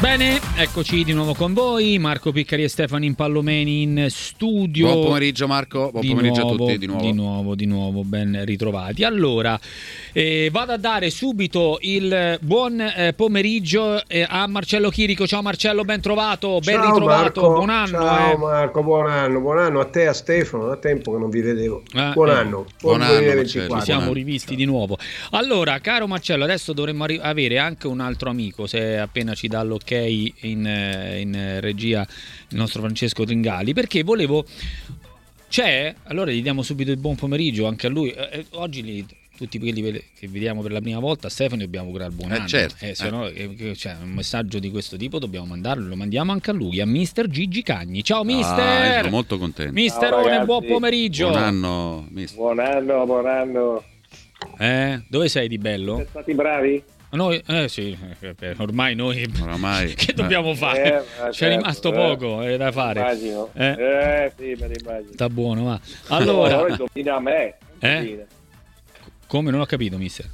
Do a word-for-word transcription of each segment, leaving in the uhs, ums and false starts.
Bene, eccoci di nuovo con voi, Marco Piccari e Stefano Impallomeni in studio. Buon pomeriggio Marco, buon di pomeriggio nuovo, a tutti di nuovo. Di nuovo, di nuovo, ben ritrovati. Allora, eh, vado a dare subito il buon eh, pomeriggio eh, a Marcello Chirico. Ciao Marcello, ben trovato, ben ciao ritrovato, Marco, buon anno. Ciao eh. Marco, buon anno, buon anno a te e a Stefano, da tempo che non vi vedevo. Eh, buon eh. anno, buon buon anno, duemilaventiquattro. Ci siamo anno. rivisti ciao. Di nuovo. Allora, caro Marcello, adesso dovremmo arri- avere anche un altro amico, se appena ci dà l'ok in, in regia, il nostro Francesco Tringali, perché volevo... C'è? Allora gli diamo subito il buon pomeriggio anche a lui. Eh, oggi li, tutti quelli che vediamo per la prima volta, Stefano, dobbiamo augurare il buon eh, anno. Certo. Eh, se eh. no, eh, cioè, un messaggio di questo tipo dobbiamo mandarlo, lo mandiamo anche a lui, a mister Gigi Cagni. Ciao mister! Ah, sono molto contento. Misterone, Ciao, buon pomeriggio. Buon anno, mister. Buon anno, buon anno. Eh, dove sei di bello? Siete stati bravi? Noi, eh sì, ormai noi Oramai, che dobbiamo eh. fare? Eh, C'è certo, rimasto eh. poco eh, da fare. Immagino. Eh? Eh, sì, me lo immagino. Sta buono, va. Allora, Allora, domina a me. Eh? Domina come non ho capito, mister?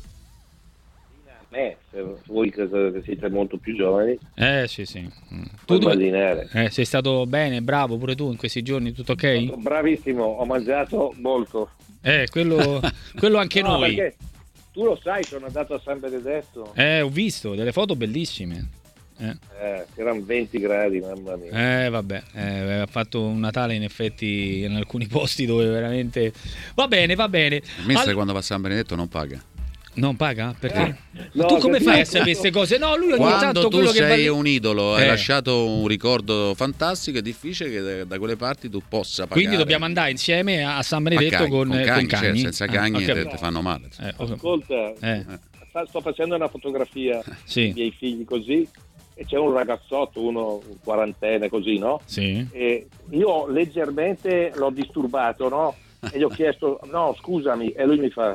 a me, se voi che che siete molto più giovani, Eh sì, sì. Mm. puoi dove- immaginare. eh, sei stato bene, bravo pure tu in questi giorni, tutto ok? Bravissimo, ho mangiato molto. Eh, quello, quello anche No, noi. perché tu lo sai, sono andato a San Benedetto. Eh, ho visto delle foto bellissime. Eh, Eh, erano venti gradi, mamma mia. eh vabbè, eh, ha fatto un Natale in effetti in alcuni posti dove veramente... Va bene, va bene. Il mister Al- quando va a San Benedetto non paga. Non paga? Perché? No, tu come perché- fai a sapere queste cose? No, lui ogni Quando tanto tu quello che va sei lì- un idolo, Eh. hai lasciato un ricordo fantastico, è difficile che da, da quelle parti tu possa pagare. Quindi dobbiamo andare insieme a San A Benedetto Cagni, con, con con Cagni, Cagni. certo, senza Ah, Cagni ho te, capito. te fanno male. Eh, ho- Ascolta, eh, sta- sto facendo una fotografia sì, dei miei figli così e c'è un ragazzotto, uno un quarantenne così, no? sì. E io leggermente l'ho disturbato, no? E gli ho chiesto, no scusami, e lui mi fa,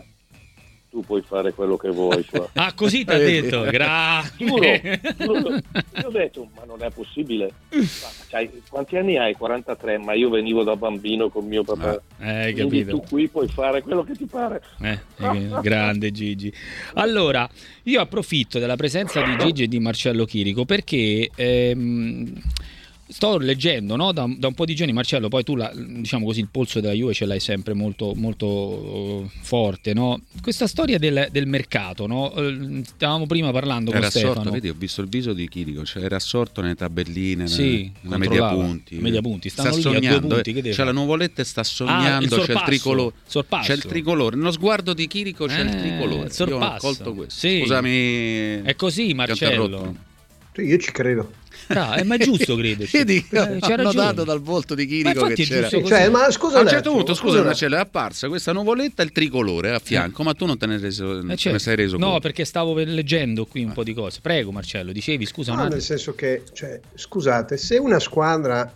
tu puoi fare quello che vuoi qua. Ah, così ti ha detto, grazie. Giuro, giuro. Io ho detto, ma non è possibile. Ma, sai, quanti anni hai? quarantatré, ma io venivo da bambino con mio papà. Eh, hai Quindi capito. tu qui puoi fare quello che ti pare. Eh, eh, grande Gigi. Allora, io approfitto della presenza di Gigi e di Marcello Chirico perché ehm, sto leggendo, no, da, da un po' di giorni, Marcello, poi tu la, diciamo così il polso della Juve ce l'hai sempre molto, molto uh, forte, no? Questa storia del, del mercato, no? Eh, stavamo prima parlando Era con Stefano. assorto, vedi, ho visto il viso di Chirico, cioè era assorto nelle tabelline, Sì, nella media controllava. punti. Media punti, stanno sta lì a due sognando, punti, eh. che deve C'è la fare? nuvoletta e sta Ah, sognando, il c'è il sorpasso, tricolore. sorpasso. C'è il tricolore, nello sguardo di Chirico c'è il Eh, tricolore. il sorpasso. Io ho colto questo. Sì. Scusami. È così, che ti ho Marcello. interrotto. Sì, io ci credo. Ah, eh, ma è giusto crederci. Vedi, Eh, c'ha ho ragione. notato dal volto di Ma Chirico infatti che è c'era. giusto così. Cioè, ma scusa A un un certo attimo, punto, scusa scusa, un Marcello, è apparsa questa nuvoletta e il tricolore a fianco, ma tu non te ne, reso, Eh, ne certo. sei reso No, conto. perché stavo leggendo qui un po' di cose. Prego Marcello, dicevi, scusa un No, attimo. nel senso che, cioè, scusate, se una squadra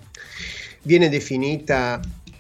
viene definita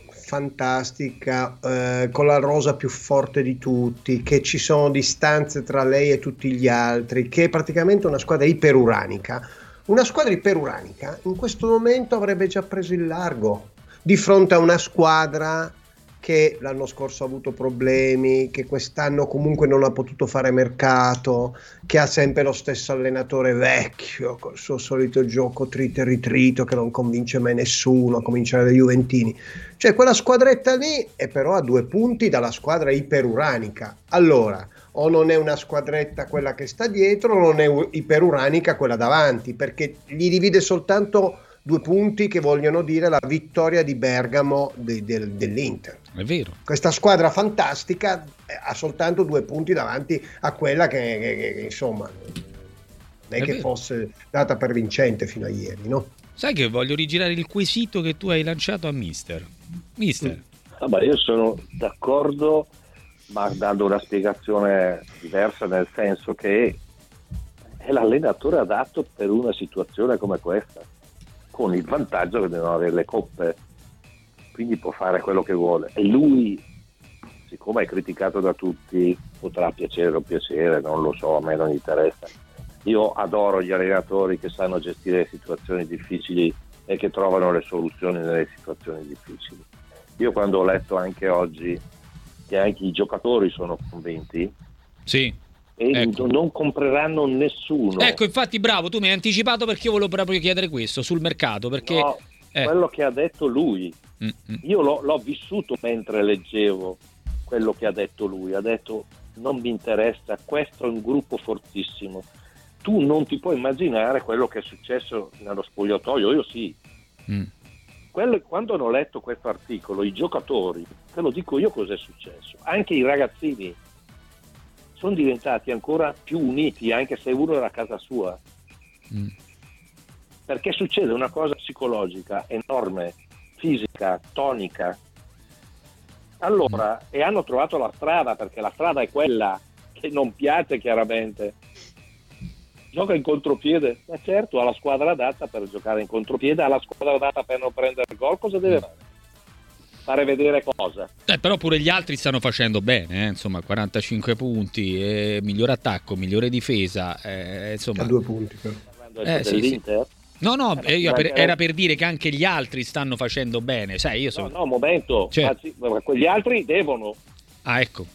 fantastica, eh, con la rosa più forte di tutti, che ci sono distanze tra lei e tutti gli altri, che è praticamente una squadra iperuranica, una squadra iperuranica in questo momento avrebbe già preso il largo di fronte a una squadra che l'anno scorso ha avuto problemi, che quest'anno comunque non ha potuto fare mercato, che ha sempre lo stesso allenatore vecchio col suo solito gioco trito e ritrito che non convince mai nessuno, a cominciare dai juventini. Cioè quella squadretta lì è però a due punti dalla squadra iperuranica. Allora, o non è una squadretta quella che sta dietro, o non è iperuranica quella davanti, perché gli divide soltanto due punti che vogliono dire la vittoria di Bergamo de, de, dell'Inter. È vero. Questa squadra fantastica ha soltanto due punti davanti a quella che, che, che insomma non è, È che vero. fosse data per vincente fino a ieri, no? Sai che voglio rigirare il quesito che tu hai lanciato a mister. Mister. Ah, ma io sono d'accordo, ma dando una spiegazione diversa, nel senso che è l'allenatore adatto per una situazione come questa, con il vantaggio che devono avere le coppe, quindi può fare quello che vuole. E lui, siccome è criticato da tutti, potrà piacere o piacere, non lo so, a me non interessa. Io adoro gli allenatori che sanno gestire le situazioni difficili e che trovano le soluzioni nelle situazioni difficili. Io quando ho letto anche oggi che anche i giocatori sono convinti, Sì. e Ecco. non compreranno nessuno. Ecco, infatti, bravo, tu mi hai anticipato perché io volevo proprio chiedere questo sul mercato, perché No, eh. quello che ha detto lui, Mm-mm. io l'ho, l'ho vissuto mentre leggevo quello che ha detto lui. Ha detto: non mi interessa, questo è un gruppo fortissimo. Tu non ti puoi immaginare quello che è successo nello spogliatoio. Io sì. Mm. Quello, quando hanno letto questo articolo, i giocatori, te lo dico io cosa è successo, anche i ragazzini sono diventati ancora più uniti, anche se uno era a casa sua. Mm. Perché succede una cosa psicologica enorme, fisica, tonica. Allora, e hanno trovato la strada, perché la strada è quella che non piace chiaramente. Gioca in contropiede, ma certo, ha la squadra adatta per giocare in contropiede, ha la squadra adatta per non prendere gol, cosa deve fare? Fare vedere cosa? Eh, però pure gli altri stanno facendo bene, eh? Insomma, quarantacinque punti, eh, migliore attacco, migliore difesa, eh, insomma. A due punti però. Parlando Eh, sì, dell'Inter? No, no, Eh, eh, io per- mancherà- era per dire che anche gli altri stanno facendo bene, sai, io No, sono... no, momento, Cioè- ma sì, ma quegli altri devono. Ah, ecco.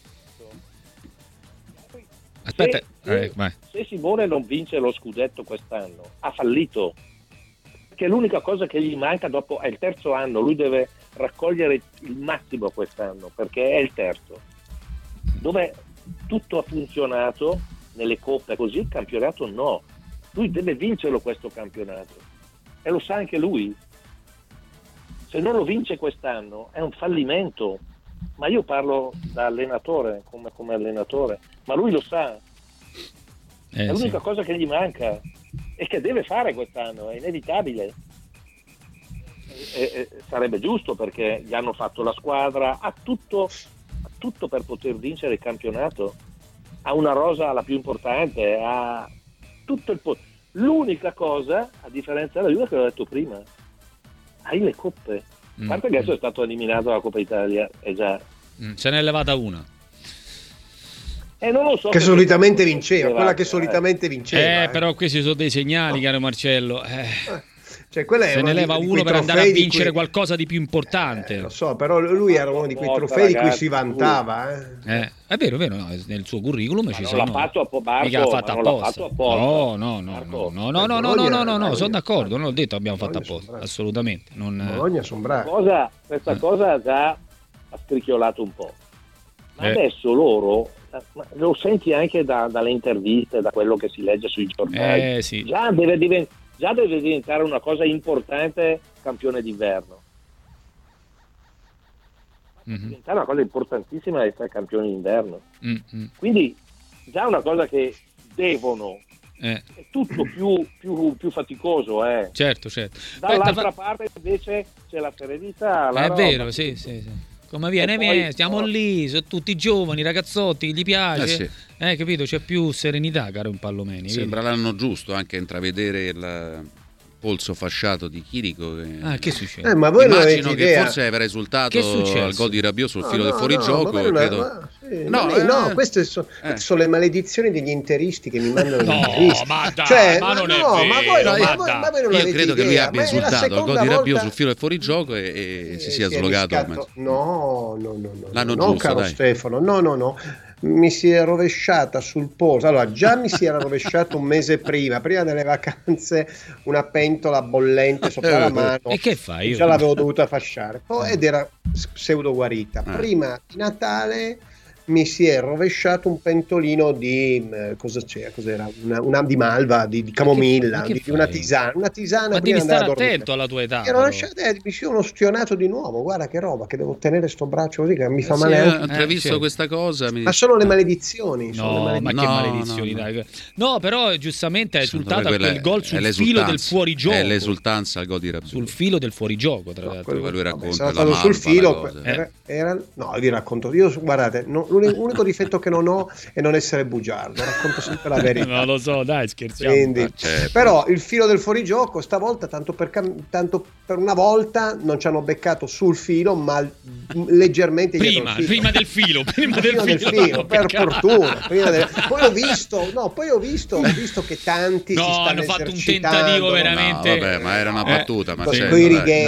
Aspetta, Se, eh, vai. se Simone non vince lo scudetto quest'anno, ha fallito. Perché l'unica cosa che gli manca dopo è il terzo anno, lui deve raccogliere il massimo quest'anno, perché è il terzo. Dove tutto ha funzionato nelle coppe, così il campionato no. Lui deve vincerlo questo campionato. E lo sa anche lui. Se non lo vince quest'anno è un fallimento. Ma io parlo da allenatore, come, come allenatore, ma lui lo sa. Eh, è l'unica sì. cosa che gli manca e che deve fare quest'anno, è inevitabile. E, e, sarebbe giusto, perché gli hanno fatto la squadra, ha tutto, ha tutto per poter vincere il campionato. Ha una rosa la più importante, ha tutto il po- l'unica cosa, a differenza della Juve, che l'ho detto prima, hai le coppe. A parte che adesso è stato eliminato dalla Coppa Italia, è già... Mm, se n'è levata una. Eh, non lo so. Che perché- solitamente vinceva, quella che eh. solitamente vinceva. Eh, eh. però questi sono dei segnali, caro Marcello. Eh, Cioè, quella è se una ne di- leva di uno quei per andare a trofei di vincere cui- qualcosa di più importante. Eh, lo so, però lui era uno di quei Apposta, trofei di cui ragazzi, si vantava. Eh. Eh, è vero, è vero, no, nel suo curriculum Ma ci non sono. l'ha fatto appo- Marco, mica l'ha ma fatta non l'ha apposta. fatto apposta. No, no, no, Marco, no, no, no, no, no, Bologna- no, no, no, Bologna- sono d'accordo, non ho detto abbiamo fatto Bologna sono apposta, bravi. assolutamente. Non... Bologna sono bravi. Cosa, questa Eh. cosa già ha scricchiolato un po'. Ma Eh. adesso loro, ma lo senti anche da- dalle interviste, da quello che si legge sui giornali, Eh sì. già, deve diven- già deve diventare una cosa importante campione d'inverno. Mhm. Diventare una cosa importantissima essere campione d'inverno. Mm, mm. Quindi già una cosa che devono, Eh, è tutto più, più, più faticoso. Eh. certo, certo. Aspetta, Dall'altra fa- parte invece c'è la serenità. La È roba. vero, sì, sì, sì. Come viene, E poi- viene, stiamo lì, sono tutti giovani, ragazzotti, gli piace. Eh sì. Eh, capito? C'è più serenità, caro Impallomeni. vedi? Sembra l'anno giusto anche intravedere il polso fasciato di Chirico. Che... Ah, che succede? Eh, ma voi non avete Immagino che idea. forse aveva risultato Che è successo? al gol di Rabiot sul No, filo no, del fuorigioco. no, ma non è- credo... ma- sì, No, ma lì- no, eh. queste so- Eh. sono le maledizioni degli interisti che mi mandano No, le interviste. ma dai, Cioè, ma non è no, ma voi, vero, ma ma voi- dai. ma voi non Io avete credo che lui idea, abbia ma è la esultato al gol seconda di Rabiot volta- sul filo del fuorigioco e, e Eh, si sia è slogato. riscatto- No, no, no, no, L'anno no, giusto, caro dai. Stefano, no, no, no. Mi si è rovesciata sul polso. Allora, già mi si era rovesciato un mese prima, prima delle vacanze, una pentola bollente sopra la mano. E che fai? Io- Già l'avevo dovuta fasciare. Poi, ed era pseudo guarita. Eh. Prima di Natale mi si è rovesciato un pentolino di eh, cosa c'era? Cos'era? Una, una di malva, di, di camomilla, ma che di, di una fai? tisana, una tisana Ma prima devi di andare stare a dormire. attento alla tua età. Mi ero però. lasciato, eh, mi sono stionato di nuovo. Guarda che roba, che devo tenere sto braccio così che mi fa Sì, male ho anche. intravisto sì. questa cosa. Mi... Ma sono le maledizioni. Sono le No, ma maledizioni. che No, maledizioni, no, no. dai. No, però giustamente è Secondo esultato me a quella quel gol è sul filo l'esultanza. del fuorigioco. È l'esultanza al gol di Rabiot. Sul filo del fuorigioco, tra No, l'altro. quello- Poi lui vabbè, racconta sono la stato sul malva, filo. la cosa. era- era- no, vi racconto. Io, guardate, no, l'uni- l'unico difetto che non ho è non essere bugiardo. Racconto sempre la verità. No, lo so, dai, scherziamo. Quindi, Ah, certo. però il filo del fuorigioco stavolta tanto per, cam- tanto per una volta non ci hanno beccato sul filo ma leggermente dietro Prima, il filo. prima del filo, prima del Prima del filo, filo, per peccato. fortuna. Prima del- Poi ho visto, no, poi ho visto, ho visto che tanti No, si stanno hanno fatto un esercitando, tentativo no? veramente- No, vabbè, ma era una Eh, battuta. con Marcello, quei dai. righetti. No.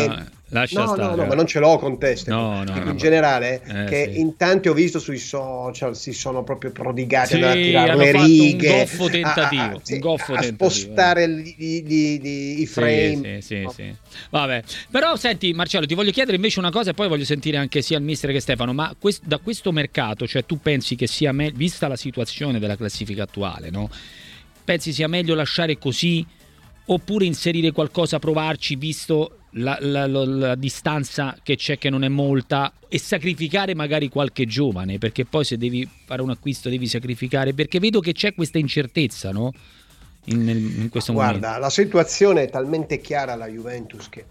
lascia no, stare. no, no, ma non ce l'ho con te, No, no, Dico no. in generale, Eh, che sì. in tanti ho visto sui social si sono proprio prodigati Sì, a tirare hanno le fatto righe, un goffo a- tentativo, a, sì, un goffo a tentativo. spostare i, i- i- i frame. Sì, sì, sì, sì. Vabbè. Però senti Marcello, ti voglio chiedere invece una cosa e poi voglio sentire anche sia il mister che Stefano, ma quest- da questo mercato, cioè tu pensi che sia meglio, vista la situazione della classifica attuale, no? Pensi sia meglio lasciare così oppure inserire qualcosa, provarci, visto la, la- la- la distanza che c'è, che non è molta, e sacrificare magari qualche giovane, perché poi se devi fare un acquisto devi sacrificare, perché vedo che c'è questa incertezza, no? In, nel- in questo Guarda, momento. la situazione è talmente chiara alla Juventus che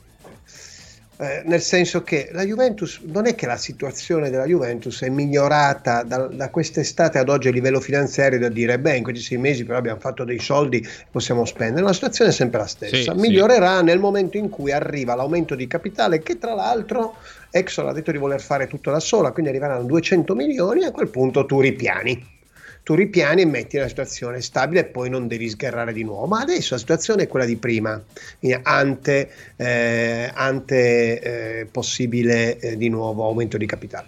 eh, nel senso che la Juventus non è che la situazione della Juventus è migliorata da, da quest'estate ad oggi a livello finanziario, da dire beh, in questi sei mesi però abbiamo fatto dei soldi, possiamo spendere. La situazione è sempre la stessa, Sì, migliorerà nel momento in cui arriva l'aumento di capitale, che tra l'altro Exor ha detto di voler fare tutto da sola, quindi arriveranno duecento milioni e a quel punto tu ripiani. Tu ripiani e metti una situazione stabile e poi non devi sgarrare di nuovo. Ma adesso la situazione è quella di prima, ante, eh, ante eh, possibile eh, di nuovo aumento di capitale.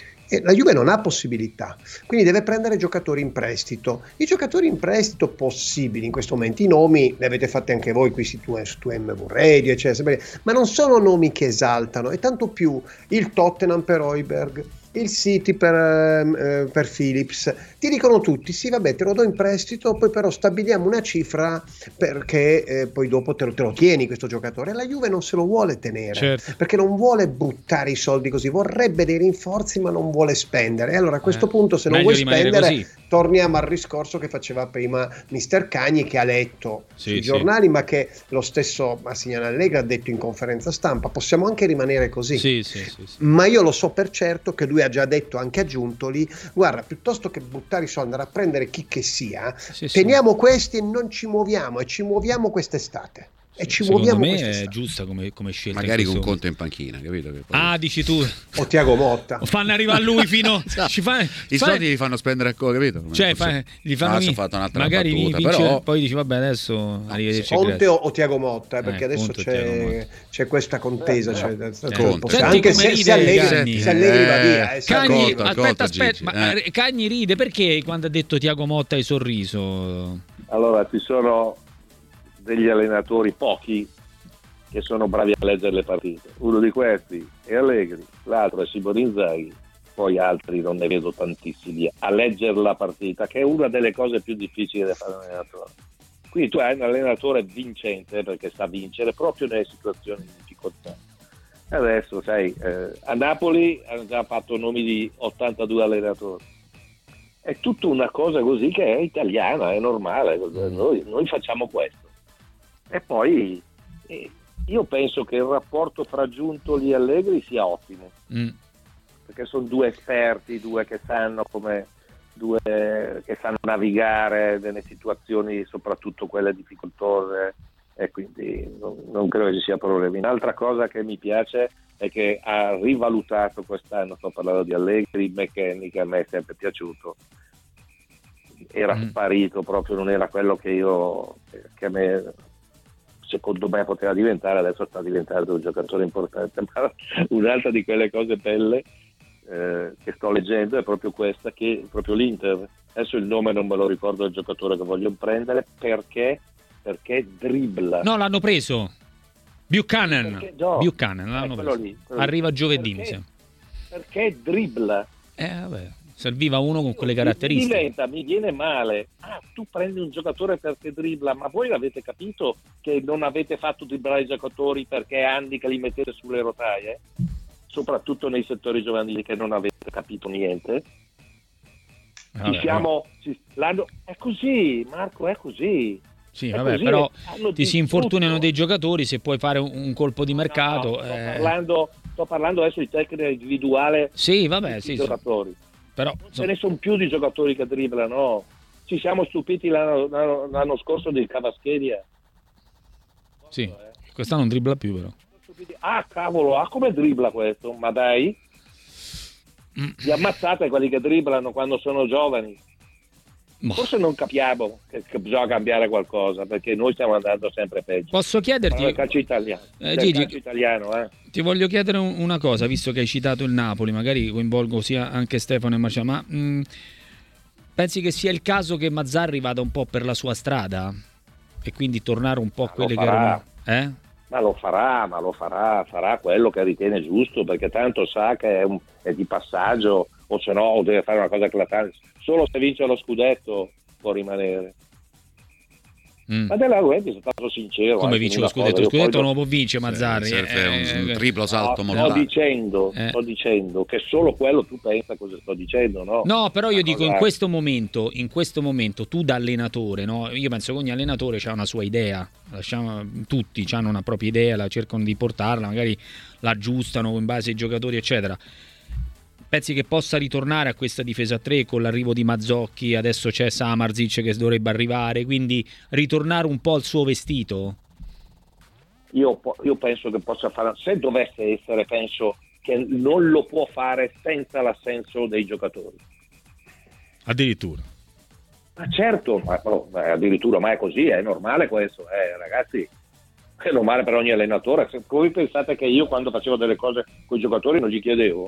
E la Juve non ha possibilità, quindi deve prendere giocatori in prestito. I giocatori in prestito possibili in questo momento, i nomi li avete fatti anche voi qui su M V Radio, eccetera, ma non sono nomi che esaltano, e tanto più il Tottenham per Højbjerg, il City per, eh, per Phillips, ti dicono tutti sì vabbè te lo do in prestito, poi però stabiliamo una cifra perché eh, poi dopo te lo, te lo tieni questo giocatore. La Juve non se lo vuole tenere, Certo. perché non vuole buttare i soldi così, vorrebbe dei rinforzi ma non vuole spendere, e allora a questo Eh, punto se non meglio vuoi rimanere spendere così. torniamo al discorso che faceva prima mister Cagni, che ha letto Sì, sui sì. giornali ma che lo stesso Massimiliano Allegri ha detto in conferenza stampa, possiamo anche rimanere così. Sì, sì, sì, sì. Ma io lo so per certo che lui ha già detto anche a Giuntoli, guarda, piuttosto che buttare i soldi, andare a prendere chi che sia, Sì, sì. teniamo questi e non ci muoviamo, e ci muoviamo quest'estate. E ci Secondo muoviamo me quest'estate. è giusta come, come scelta. Magari in con questo Conte in panchina, capito? Che poi- Ah, dici tu. O Tiago Motta. Fanno arrivare a lui fino. Esatto. ci fa, I fa- soldi li fanno spendere a co, capito? Cioè, fa, gli fanno adesso vin- ho fatto un'altra magari battuta, vince, però poi dici vabbè adesso arrivederci. Conte grazie. o, o Tiago Motta, eh, perché Eh, adesso Conte o Tiago c'è, Motta. c'è questa contesa. Cioè, Conte. cioè, Senti anche come se, ride se Allegri, Cagni. se Allegri va Eh, via. eh, se Cagni, Allegri- Ascolta, aspetta, ascolta, aspetta, Gigi, ma eh. Cagni ride perché quando ha detto Tiago Motta hai sorriso? Allora, ci sono degli allenatori, pochi, che sono bravi a leggere le partite. Uno di questi è Allegri, l'altro è Simone Inzaghi, poi altri non ne vedo tantissimi a leggere la partita, che è una delle cose più difficili da fare un allenatore. Quindi tu hai un allenatore vincente perché sa vincere proprio nelle situazioni di difficoltà. Adesso, sai, eh, a Napoli hanno già fatto nomi di ottantadue allenatori. È tutta una cosa così che è italiana, è normale, noi, noi facciamo questo. E poi eh, io penso che il rapporto fra Giuntoli e Allegri sia ottimo, Mm. perché sono due esperti, due che sanno come, due che sanno navigare nelle situazioni, soprattutto quelle difficoltose, e quindi non, non credo ci sia problemi. Un'altra cosa che mi piace è che ha rivalutato quest'anno, sto parlando di Allegri, McKennie, che a me è sempre piaciuto, era Mm. sparito proprio, non era quello che io che a me secondo me poteva diventare, adesso sta diventando un giocatore importante. Ma un'altra di quelle cose belle eh, che sto leggendo è proprio questa, che proprio l'Inter, adesso il nome non me lo ricordo del giocatore che voglio prendere, perché perché dribbla. No, l'hanno preso. Buchanan. Perché no. Buchanan Eh, l'hanno quello preso. lì, quello lì. Arriva giovedì, mi Perché? sembra. Perché dribbla. Eh, vabbè. Serviva uno con quelle Mi caratteristiche. diventa, mi viene male. Ah, tu prendi un giocatore perché dribbla, ma voi l'avete capito che non avete fatto dribblare i giocatori perché è anni che li mettete sulle rotaie? Soprattutto nei settori giovanili, che non avete capito niente. Vabbè, Ci siamo, ci- l'hanno- è così, Marco, è così. Sì, È vabbè, così, però hanno ti si di infortunano tutto. dei giocatori, se puoi fare un, un colpo di mercato. No, no, sto, eh. parlando, sto parlando adesso di tecnica individuale Sì, vabbè, di sì, sì. giocatori. Però Ce insomma, ne sono più di giocatori che dribblano. Ci siamo stupiti l'anno, l'anno, l'anno scorso di Cavascheria. sì, quest'anno non dribbla più però. Ah, cavolo, ah, come dribbla questo? Ma dai, Mm. li ammazzate quelli che dribblano quando sono giovani. Ma. Forse non capiamo che, che bisogna cambiare qualcosa, perché noi stiamo andando sempre peggio. Posso chiederti, il calcio italiano, eh, il Gigi, calcio italiano eh. ti voglio chiedere un- una cosa, visto che hai citato il Napoli, magari coinvolgo sia anche Stefano e Marcello, ma mh, pensi che sia il caso che Mazzarri vada un po' per la sua strada e quindi tornare un po' a Ma quelle lo che farà. erano... Eh? Ma lo farà, ma lo farà, farà quello che ritiene giusto, perché tanto sa che è, un, è di passaggio, o se no o deve fare una cosa eclatante. Solo se vince lo scudetto può rimanere. Mm. Ma della Laurenti è stato sincero. Come anche vince in lo una scudetto? cosa. Lo Io scudetto poi non lo può vincere Mazzarri. Serve un, un eh, triplo salto No, sto mortale. dicendo, Eh. sto dicendo che solo quello tu pensa cosa sto dicendo, no? No, però io Una dico cosa- in questo momento, in questo momento tu da allenatore, no? Io penso che ogni allenatore ha una sua idea, lasciamo, tutti hanno una propria idea, la cercano di portarla, magari la aggiustano in base ai giocatori, eccetera. Pensi che possa ritornare a questa difesa a tre con l'arrivo di Mazzocchi, adesso c'è Samardzic che dovrebbe arrivare, quindi ritornare un po' al suo vestito? Io, po- io penso che possa fare, se dovesse essere, penso che non lo può fare senza l'assenso dei giocatori. Addirittura. Ma certo, ma, oh, ma addirittura ma è così, è normale questo, eh, ragazzi, è normale per ogni allenatore. Se voi pensate che io quando facevo delle cose con i giocatori non gli chiedevo?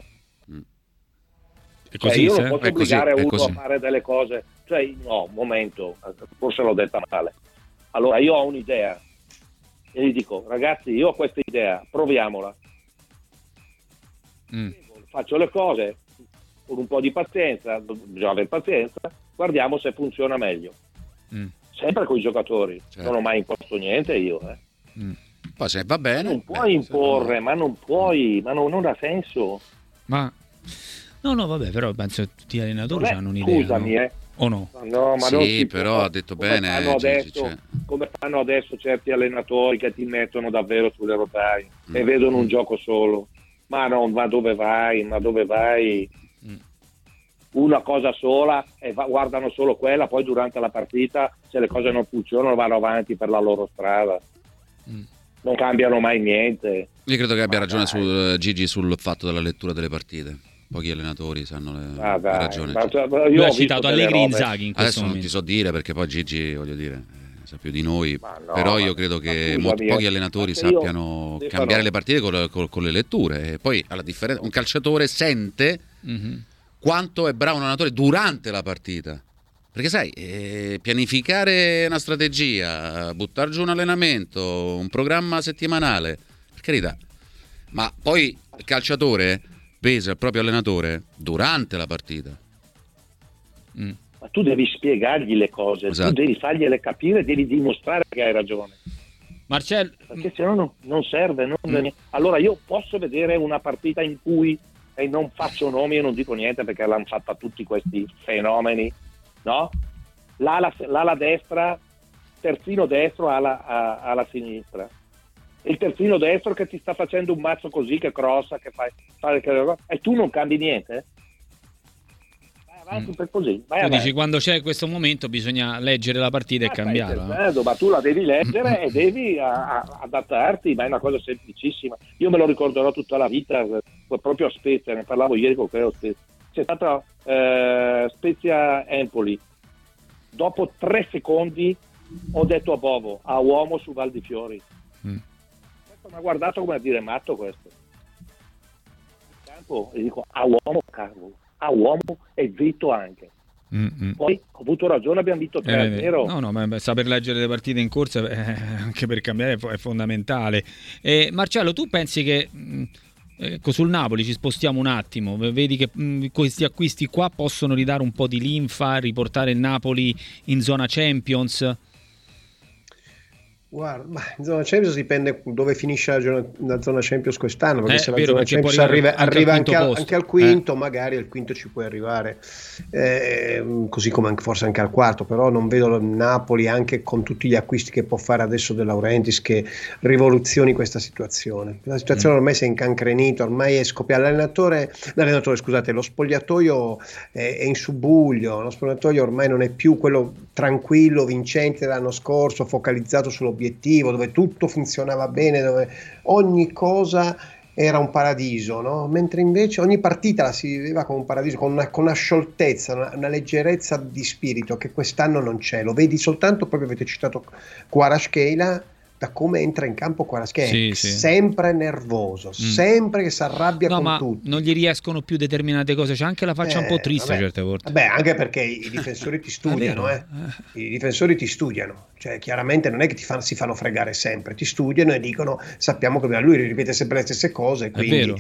È Cioè, così, io se? non posso È così, obbligare è uno così. a fare delle cose, cioè no, momento, forse l'ho detta male. Allora io ho un'idea e gli dico, ragazzi, io ho questa idea, proviamola. Mm. Faccio le cose con un po' di pazienza, bisogna avere pazienza, guardiamo se funziona meglio. Mm. Sempre con i giocatori, Certo. non ho mai imposto niente io. Eh. Mm. Poi se va bene, Non puoi beh, imporre, ma non puoi, ma non, non ha senso. Ma no, no, vabbè, però penso che tutti gli allenatori Non è- hanno un'idea. scusami, no? eh. O no? No, ma Sì, non si però può. ha detto Come bene, fanno Gigi, adesso, cioè. come fanno adesso certi allenatori che ti mettono davvero sulle rotaie Mm. e vedono un gioco solo. Ma no, ma dove vai? Ma dove vai? Mm. Una cosa sola e va- guardano solo quella, poi durante la partita se le cose non funzionano vanno avanti per la loro strada. Mm. Non cambiano mai niente. Io credo che abbia Ma ragione dai. sul, Gigi sul fatto della lettura delle partite. Pochi allenatori sanno le, Ah, ha dai, ragione. ma- cioè, io Lui ho ha visto citato delle Allegri e robe- Inzaghi in questo Adesso non momento. ti so dire perché poi Gigi, voglio dire, eh, sa più di noi, Ma no, però ma- io credo ma che scusami, molti, eh. pochi allenatori Ma se io- sappiano Stefano- cambiare le partite con, con- con le letture. E poi alla differenza, un calciatore sente Mhm. quanto è bravo un allenatore durante la partita. Perché sai, eh, pianificare una strategia, buttare giù un allenamento, un programma settimanale, per carità, ma poi il calciatore pesa il proprio allenatore durante la partita. Mm. Ma tu devi spiegargli le cose, Esatto. tu devi fargliele capire, devi dimostrare che hai ragione. Marcello, Perché se no non, non serve. Non Mm. Allora io posso vedere una partita in cui, e non faccio nomi e non dico niente perché l'hanno fatta tutti questi fenomeni, no? L'ala, l'ala destra, terzino destro, ala, a- ala sinistra. Il terzino destro che ti sta facendo un mazzo così, che crossa, che fa, fa, che, e tu non cambi niente? Vai avanti Mm. per così, vai tu avanti. dici quando c'è questo momento bisogna leggere la partita e Ah, stai cambiarla. no? scherzando, ma tu la devi leggere e devi a- a- adattarti, ma è una cosa semplicissima. Io me lo ricorderò tutta la vita, eh, proprio a Spezia, ne parlavo ieri con quello Spezia. C'è stata eh, Spezia Empoli. Dopo tre secondi ho detto a Bovo, a uomo su Val di Fiori. Mm. Questo mi ha guardato come a dire matto questo. In campo, e dico a uomo, cavolo, a uomo e zitto anche. Mm, mm. Poi ho avuto ragione, abbiamo vinto tre a Eh, zero. no, no, ma beh, saper leggere le partite in corsa eh, anche per cambiare è fo- è fondamentale. Eh, Marcello, tu pensi che mh, ecco, sul Napoli ci spostiamo un attimo, v- vedi che mh, questi acquisti qua possono ridare un po' di linfa, riportare il Napoli in zona Champions? Guarda, ma in zona Champions dipende dove finisce la, giorn- la zona Champions quest'anno, perché Eh, se la vero, zona perché può Champions arrivare arriva, anche al arriva quinto anche, al, posto. anche al quinto, magari al quinto ci puoi arrivare, eh, così come anche, forse anche al quarto, però non vedo il Napoli, anche con tutti gli acquisti che può fare adesso De Laurentiis, che rivoluzioni questa situazione. La situazione Mm. ormai si è incancrenita, ormai è scoppiata. L'allenatore, l'allenatore scusate, lo spogliatoio è, è in subbuglio, lo spogliatoio ormai non è più quello tranquillo, vincente dell'anno scorso, focalizzato sull'obiettivo, dove tutto funzionava bene, dove ogni cosa era un paradiso, no? Mentre invece ogni partita la si viveva come un paradiso, con una, con una scioltezza, una, una leggerezza di spirito che quest'anno non c'è. Lo vedi soltanto, proprio avete citato Kvaratskhelia, da come entra in campo Kvaratskhelia, sì, sì. sempre nervoso, mm. sempre che si arrabbia no, con ma tutti. Non gli riescono più determinate cose, c'è anche la faccia eh, un po' triste vabbè, certe volte. Vabbè, anche perché i difensori ti studiano, eh. I difensori ti studiano, cioè chiaramente non è che ti fanno, si fanno fregare sempre, ti studiano e dicono sappiamo che lui ripete sempre le stesse cose, quindi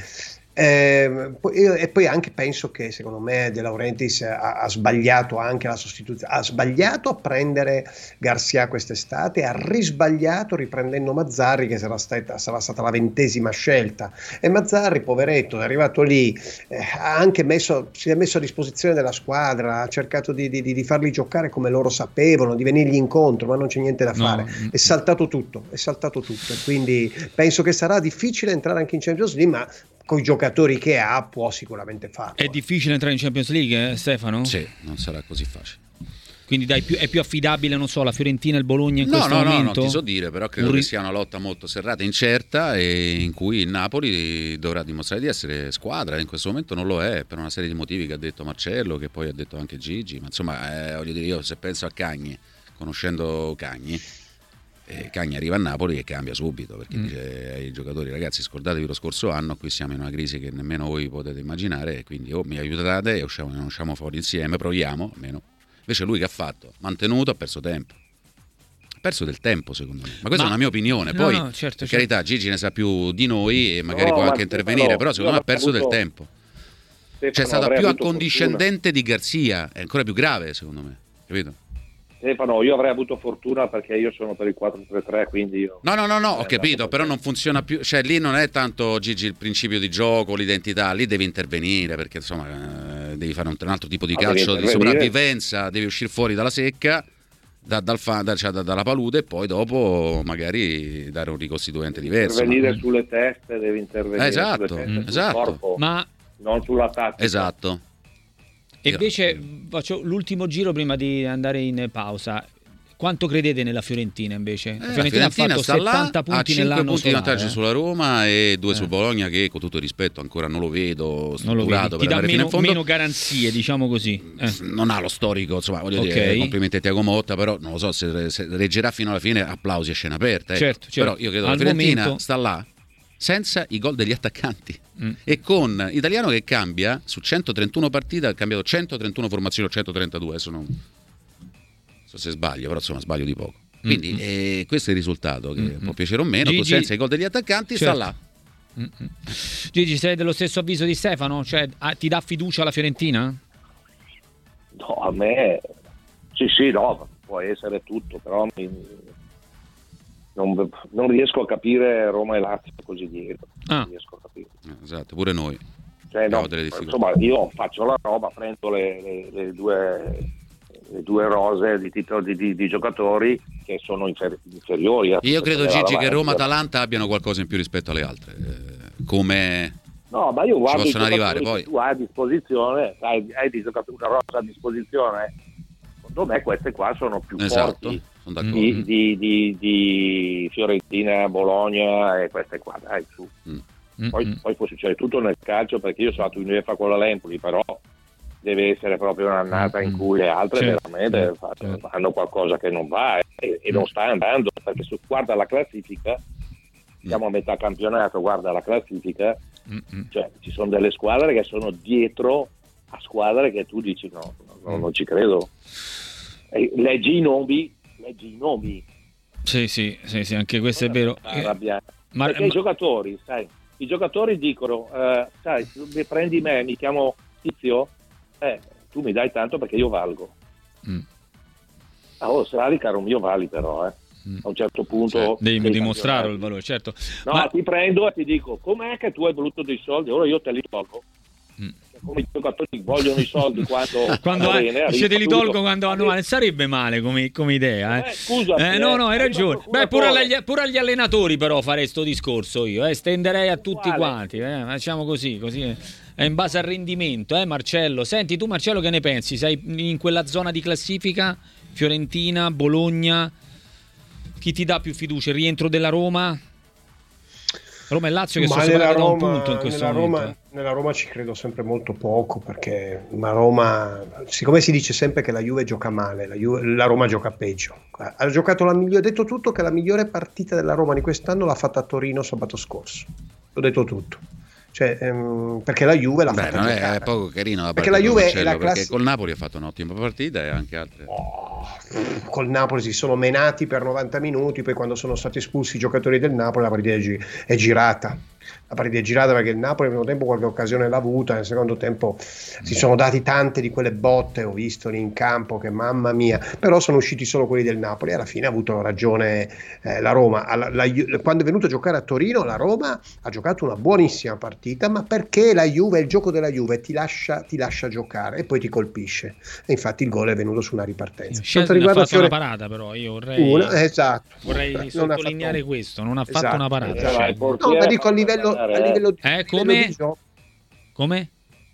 Eh, e poi anche penso che secondo me De Laurentiis ha, ha sbagliato anche la sostituzione, ha sbagliato a prendere Garcia quest'estate, ha risbagliato riprendendo Mazzarri che sarà stata, sarà stata la ventesima scelta, e Mazzarri poveretto è arrivato lì, eh, ha anche messo, si è messo a disposizione della squadra, ha cercato di, di, di farli giocare come loro sapevano, di venirgli incontro, ma non c'è niente da fare, no. è saltato tutto, è saltato tutto, quindi penso che sarà difficile entrare anche in Champions League, ma con i giocatori che ha può sicuramente farlo. È difficile entrare in Champions League, eh, Stefano? Sì, non sarà così facile. Quindi dai, più, è più affidabile, non so, la Fiorentina e il Bologna in no, questo no, momento? No, non ti so dire, però credo Un... che sia una lotta molto serrata, incerta, e in cui il Napoli dovrà dimostrare di essere squadra. In questo momento non lo è, per una serie di motivi che ha detto Marcello, che poi ha detto anche Gigi, ma insomma, eh, voglio dire, io se penso a Cagni, conoscendo Cagni, Eh, Cagni arriva a Napoli e cambia subito, perché mm. dice ai giocatori: ragazzi, scordatevi lo scorso anno, qui siamo in una crisi che nemmeno voi potete immaginare, e quindi o mi aiutate e usciamo, ne usciamo fuori insieme, proviamo almeno. Invece lui che ha fatto? Mantenuto, ha perso tempo, ha perso del tempo secondo me, ma questa ma... è una mia opinione, poi no, no, certo, per certo. carità Gigi ne sa più di noi e magari no, può ma anche intervenire, no, però secondo me ha perso avuto... del tempo, Stefano, cioè è stata più accondiscendente fortuna. di Garzia, è ancora più grave secondo me, capito? Stefano, io avrei avuto fortuna perché io sono per il quattro tre tre, quindi io... No, no, no, no, ho capito, però non funziona più, cioè lì non è tanto, Gigi, il principio di gioco, l'identità, lì devi intervenire perché insomma eh, devi fare un, un altro tipo di ah, calcio di sopravvivenza, devi uscire fuori dalla secca, da, dal fa, da, cioè, da, dalla palude, e poi dopo magari dare un ricostituente diverso. Intervenire ma... sulle teste, devi intervenire eh, esatto, sulle teste, esatto. sul corpo, ma... non sulla tattica. Esatto. E invece faccio l'ultimo giro prima di andare in pausa. Quanto credete nella Fiorentina invece? La eh, Fiorentina, la Fiorentina ha fatto sta settanta là, punti ha cinque nell'anno punti di vantaggio eh. sulla Roma e due eh. su Bologna, che con tutto il rispetto ancora non lo vedo non lo strutturato vedi. Ti per dà andare meno, fino in fondo. meno garanzie, diciamo così. Eh. Non ha lo storico, insomma, voglio okay. dire, complimenti a Tiago Motta, però non lo so se, se reggerà fino alla fine, applausi a scena aperta. Ecco. Certo, certo. Però io credo che Al la Fiorentina momento... sta là senza i gol degli attaccanti mm. e con Italiano che cambia su centotrentuno partite, ha cambiato centotrentuno formazioni o centotrentadue, adesso non so se sbaglio, però insomma sbaglio di poco. Quindi mm-hmm. eh, questo è il risultato che mm-hmm. può piacere o meno. Gigi, senza i gol degli attaccanti, certo. sta là. Mm-hmm. Gigi, sei dello stesso avviso di Stefano? Cioè, ah, ti dà fiducia la Fiorentina? No, a me sì, sì, no, può essere tutto, però mi... non, non riesco a capire Roma e Lazio così dietro. Ah. Non riesco a capire. Esatto, pure noi. Cioè, no, insomma, io faccio la roba, prendo le, le, le due. le due rose di, titolo, di, di, di giocatori che sono infer- inferiori. Io credo, Gigi, che Roma e Atalanta abbiano qualcosa in più rispetto alle altre. Eh, come no, ma io guardo ci possono arrivare poi. Tu hai a disposizione, hai, hai di giocatori una rosa a disposizione. Secondo me queste qua sono più esatto, forti sono di, di, di, di Fiorentina, Bologna e queste qua. Dai, su. Mm. Poi, mm. poi può succedere tutto nel calcio, perché io sono stato in UEFA con la Lempoli, però deve essere proprio un'annata in cui le altre certo, veramente certo. fanno qualcosa che non va e, e non sta andando, perché se guarda la classifica, siamo a metà campionato, guarda la classifica, mm-hmm. cioè ci sono delle squadre che sono dietro a squadre che tu dici no, no non ci credo. E leggi i nomi, leggi i nomi. Sì, sì, sì, sì, anche questo non è vero. Ma, perché ma... i giocatori, sai, i giocatori dicono, uh, sai, mi prendi me, mi chiamo Tizio, Eh, tu mi dai tanto perché io valgo. Mm. Ah, oh, Sari, caro mio, vali però, eh. Mm. A un certo punto... Sì, devi dimostrare il valore, certo. No, ma... ti prendo e ti dico, com'è che tu hai voluto dei soldi? Ora io te li tolgo. Mm. Come i giocatori vogliono i soldi quando... quando ha, bene, dice te li tolgo quando vanno male. Sarebbe male come, come idea, eh. Eh, scusa, eh, no, no, hai ragione. Beh, pure agli, pure agli allenatori però farei sto discorso io, eh. Stenderei a tutti Uguale. quanti, eh. Facciamo così, così... È in base al rendimento, eh Marcello? Senti, tu Marcello che ne pensi? Sei in quella zona di classifica? Fiorentina, Bologna? Chi ti dà più fiducia? Il rientro della Roma? Roma e Lazio che Ma sono nella separate da un Roma, punto in questo nella momento. Roma, eh. nella Roma ci credo sempre molto poco, perché la Roma, siccome si dice sempre che la Juve gioca male, la, Juve, la Roma gioca peggio. Ha giocato la migliore, ho detto tutto che la migliore partita della Roma di quest'anno l'ha fatta a Torino sabato scorso. Ho detto tutto. Cioè, ehm, perché la Juve l'ha Beh, fatta non giocare. è poco carino da Perché parte la di Juve è Marcello, la perché classi- col Napoli ha fatto un'ottima partita e anche altre. Oh, col Napoli si sono menati per novanta minuti, poi quando sono stati espulsi i giocatori del Napoli la partita è, gi- è girata. La partita è girata perché il Napoli nel primo tempo qualche occasione l'ha avuta, nel secondo tempo si sono dati tante di quelle botte, ho visto lì in campo che mamma mia, però sono usciti solo quelli del Napoli, alla fine ha avuto ragione eh, la Roma. Alla- la Ju- quando è venuto a giocare a Torino la Roma ha giocato una buonissima partita, ma perché la Juve, il gioco della Juve ti lascia, ti lascia giocare e poi ti colpisce, e infatti il gol è venuto su una ripartenza. Per Scesni quanto ha riguarda fatto Fiore- una parata, però io vorrei, una, esatto. vorrei Non ha sottolineare fatto- questo, non ha fatto Esatto, una parata. esatto. cioè. il portiere No, ma dico a fa livello, guardare, a livello, Eh, a livello come? di gioco. Come?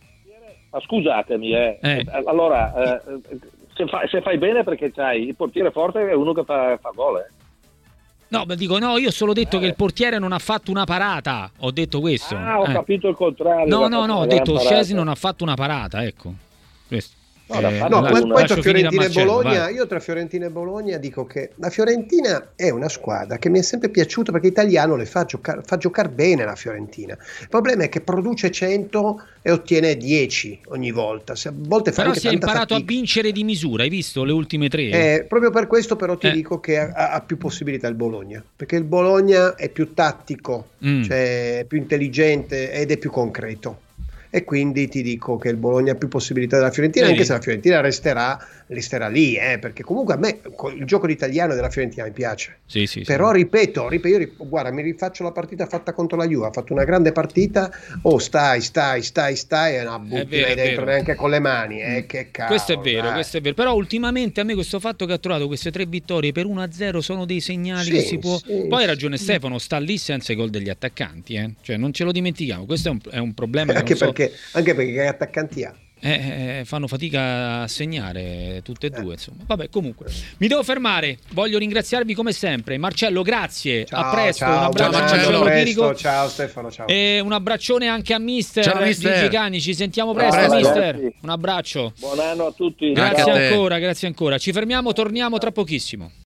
Ma scusatemi, eh. Eh. allora eh, se, fa- se fai bene perché c'hai il portiere forte è uno che fa, fa gol. eh. No, ma dico, no, io ho solo detto che il portiere non ha fatto una parata. Ho detto questo. Ah, ho Eh. capito il contrario. No, ha no, fatto no, ho una gran detto parata. Scesi non ha fatto una parata, ecco. Questo. No, l'ha Eh, fatto No, la- poi, una. poi lascio tra finire a Fiorentina e Marcello, Bologna, vai. io tra Fiorentina e Bologna dico che la Fiorentina è una squadra che mi è sempre piaciuta perché Italiano le fa giocare fa giocare bene la Fiorentina. Il problema è che produce cento e ottiene dieci ogni volta. Se a volte fa Però anche si è tanta imparato fatica. a vincere di misura, hai visto le ultime tre? Eh, proprio per questo però ti Eh. dico che ha, ha più possibilità il Bologna, perché il Bologna è più tattico, Mm. cioè è più intelligente ed è più concreto. E quindi ti dico che il Bologna ha più possibilità della Fiorentina, Vedi? anche se la Fiorentina resterà, resterà lì, eh, perché comunque a me il gioco d'italiano della Fiorentina mi piace. Sì, sì, sì. Però ripeto, ripeto io, rip- guarda, mi rifaccio la partita fatta contro la Juve, ha fatto una grande partita, oh stai, stai, stai, stai, e non butti vero, è dentro vero. neanche con le mani, eh, Mm. che cavolo. Questo è vero, dai. questo è vero. Però ultimamente a me questo fatto che ha trovato queste tre vittorie per uno a zero sono dei segnali Sì, che si può. sì, Poi hai ragione sì. Stefano, sta lì senza i gol degli attaccanti, eh. Cioè non ce lo dimentichiamo, questo è un, è un problema che Anche non so- perché, anche perché che attaccanti ha? eh, eh, fanno fatica a segnare tutte e Eh. due, insomma. Vabbè, comunque mi devo fermare. Voglio ringraziarvi come sempre. Marcello, grazie. Ciao, a presto. ciao, un abbraccio ciao, a Marcello. Marcello a presto, Chirico. ciao Stefano, ciao. E un abbraccione anche a mister, Ciao, mister. Gigi Cani. Ci sentiamo Ciao, presto, presto. mister. ragazzi. Un abbraccio. Buon anno a tutti. Grazie Grazie a te. ancora, grazie ancora. Ci fermiamo, torniamo tra pochissimo.